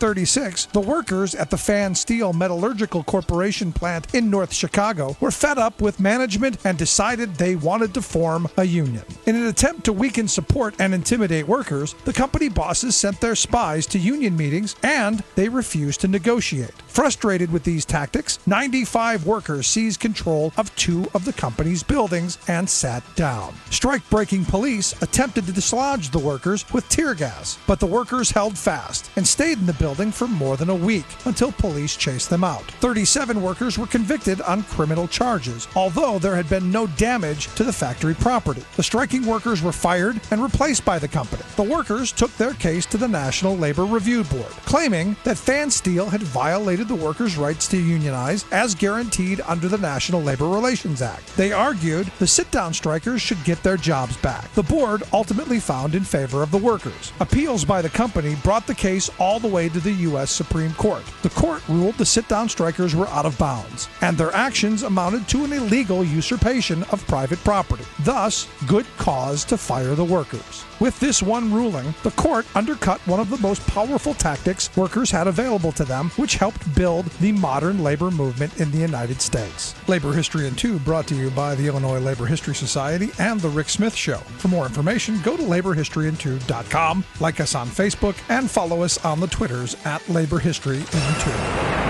1936, the workers at the Fan Steel Metallurgical Corporation plant in North Chicago were fed up with management and decided they wanted to form a union. In an attempt to weaken support and intimidate workers, the company bosses sent their spies to union meetings, and they refused to negotiate. Frustrated with these tactics, 95 workers seized control of 2 of the company's buildings and sat down. Strike-breaking police attempted to dislodge the workers with tear gas, but the workers held fast and stayed in the building for more than a week until police chased them out. 37 workers were convicted on criminal charges, although there had been no damage to the factory property. The striking workers were fired and replaced by the company. The workers took their case to the National Labor Review Board, claiming that Fan Steel had violated the workers' rights to unionize as guaranteed under the National Labor Relations Act. They argued the sit-down strikers should get their jobs back. The board ultimately found in favor of the workers. Appeals by the company brought the case all the way to the U.S. Supreme Court. The court ruled the sit-down strikers were out of bounds, and their actions amounted to an illegal usurpation of private property. Thus, good cause to fire the workers. With this one ruling, the court undercut one of the most powerful tactics workers had available to them, which helped build the modern labor movement in the United States. Labor History in 2 brought to you by the Illinois Labor History Society and The Rick Smith Show. For more information, go to laborhistoryin2.com, like us on Facebook, and follow us on the Twitters at Labor History in 2.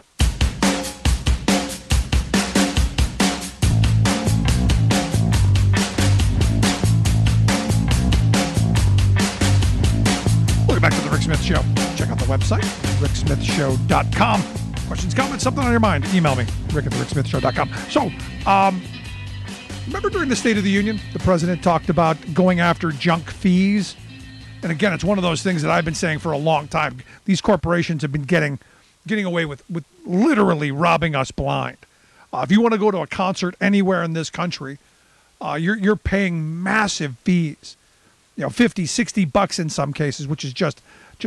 Back to the Rick Smith Show. Check out the website, ricksmithshow.com. Questions, comments, something on your mind, email me, rick@thericksmithshow.com. So, remember during the State of the Union, the president talked about going after junk fees? And again, it's one of those things that I've been saying for a long time. These corporations have been getting away with literally robbing us blind. If you want to go to a concert anywhere in this country, you're paying massive fees. $50, $60 in some cases, which is just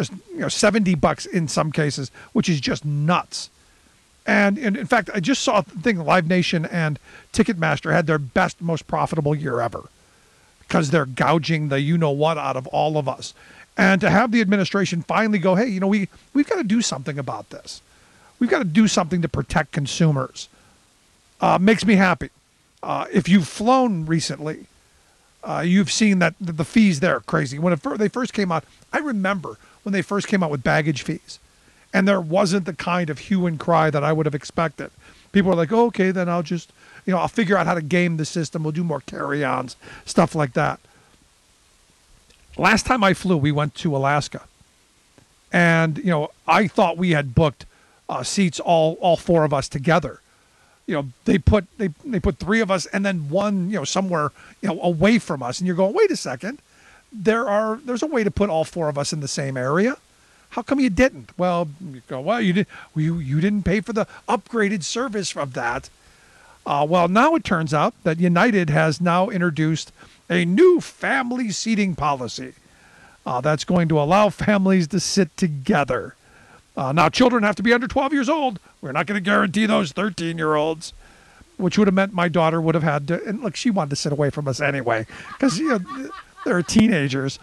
$70 in some cases, which is just nuts. And in fact, I just saw a thing, Live Nation and Ticketmaster had their best, most profitable year ever because they're gouging the you-know-what out of all of us. And to have the administration finally go, hey, we've got to do something about this. We've got to do something to protect consumers. Makes me happy. If you've flown recently, you've seen that the fees there are crazy. When they first came out, I remember when they first came out with baggage fees. And there wasn't the kind of hue and cry that I would have expected. People were like, oh, okay, then I'll just, I'll figure out how to game the system. We'll do more carry-ons, stuff like that. Last time I flew, we went to Alaska. And, I thought we had booked seats, all four of us together. They put three of us and then one, somewhere, away from us. And you're going, wait a second. There's a way to put all four of us in the same area. How come you didn't? Well, you go, you didn't pay for the upgraded service of that. Well, now it turns out that United has now introduced a new family seating policy that's going to allow families to sit together. Now, children have to be under 12 years old. We're not going to guarantee those 13-year-olds, which would have meant my daughter would have had to. And look, she wanted to sit away from us anyway because they're teenagers.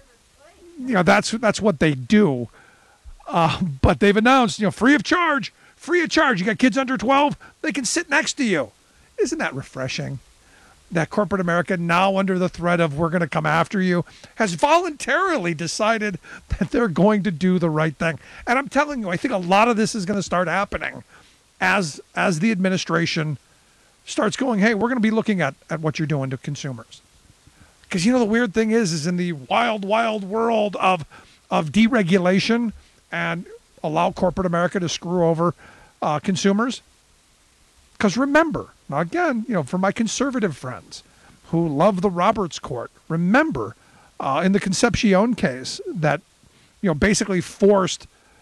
That's what they do. But they've announced, free of charge. You got kids under 12, they can sit next to you. Isn't that refreshing? That corporate America, now under the threat of we're going to come after you, has voluntarily decided that they're going to do the right thing. And I'm telling you, I think a lot of this is going to start happening as the administration starts going, hey, we're going to be looking at what you're doing to consumers. Because, the weird thing is in the wild, wild world of deregulation and allow corporate America to screw over consumers. Because remember, now again, for my conservative friends who love the Roberts Court, remember in the Concepcion case that, basically forced,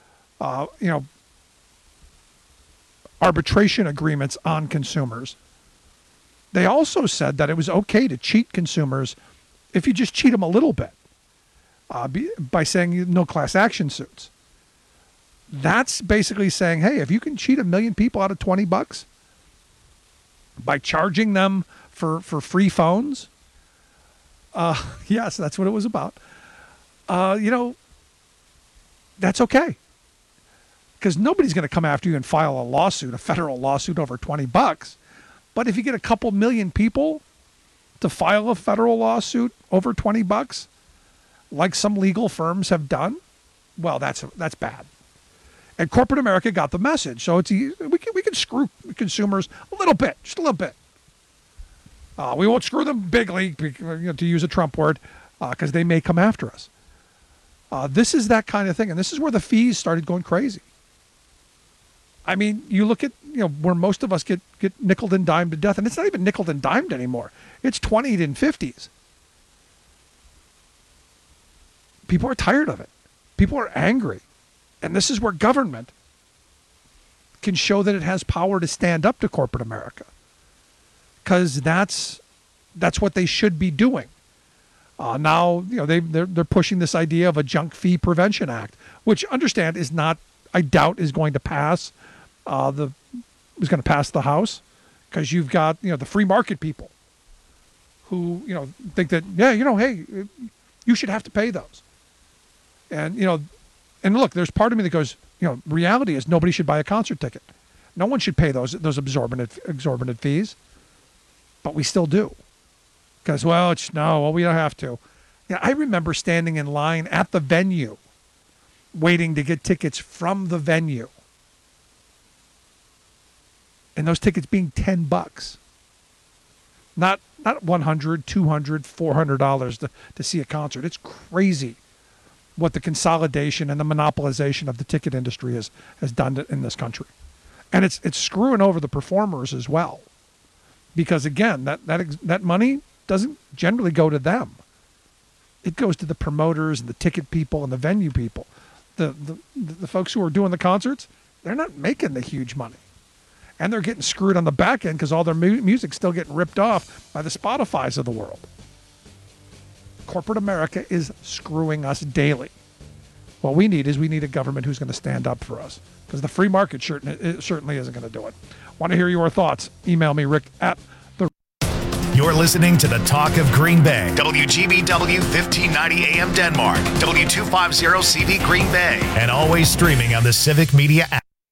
arbitration agreements on consumers. They also said that it was okay to cheat consumers if you just cheat them a little bit by saying no class action suits. That's basically saying, hey, if you can cheat 1 million people out of $20 by charging them for free phones, yes, that's what it was about. That's okay. Because nobody's going to come after you and file a federal lawsuit over $20. But if you get a couple million people to file a federal lawsuit over $20, like some legal firms have done, well, that's bad. And corporate America got the message. So we can screw consumers a little bit, just a little bit. We won't screw them bigly, to use a Trump word, because they may come after us. This is that kind of thing. And this is where the fees started going crazy. I mean, you look at, where most of us get nickeled and dimed to death, and it's not even nickeled and dimed anymore. It's 20s and 50s. People are tired of it. People are angry. And this is where government can show that it has power to stand up to corporate America. Because that's what they should be doing. Now, they're pushing this idea of a Junk Fee Prevention Act, which, understand, I doubt is going to pass. Is going to pass the House, because you've got the free market people who think that hey, you should have to pay those, and look, there's part of me that goes, reality is nobody should buy a concert ticket, no one should pay those exorbitant fees, but we still do, because we don't have to. I remember standing in line at the venue, waiting to get tickets from the venue. And those tickets being $10, not $100, $200, $400 to see a concert. It's crazy what the consolidation and the monopolization of the ticket industry has done in this country, and it's screwing over the performers as well, because again, that money doesn't generally go to them. It goes to the promoters and the ticket people and the venue people. The folks who are doing the concerts, they're not making the huge money. And they're getting screwed on the back end because all their music's still getting ripped off by the Spotifys of the world. corporate America is screwing us daily. What we need a government who's going to stand up for us, because the free market certainly isn't going to do it. Want to hear your thoughts? Email me, Rick at the. You're listening to the Talk of Green Bay. WGBW 1590 AM Denmark. W250 CV Green Bay. And always streaming on the Civic Media app.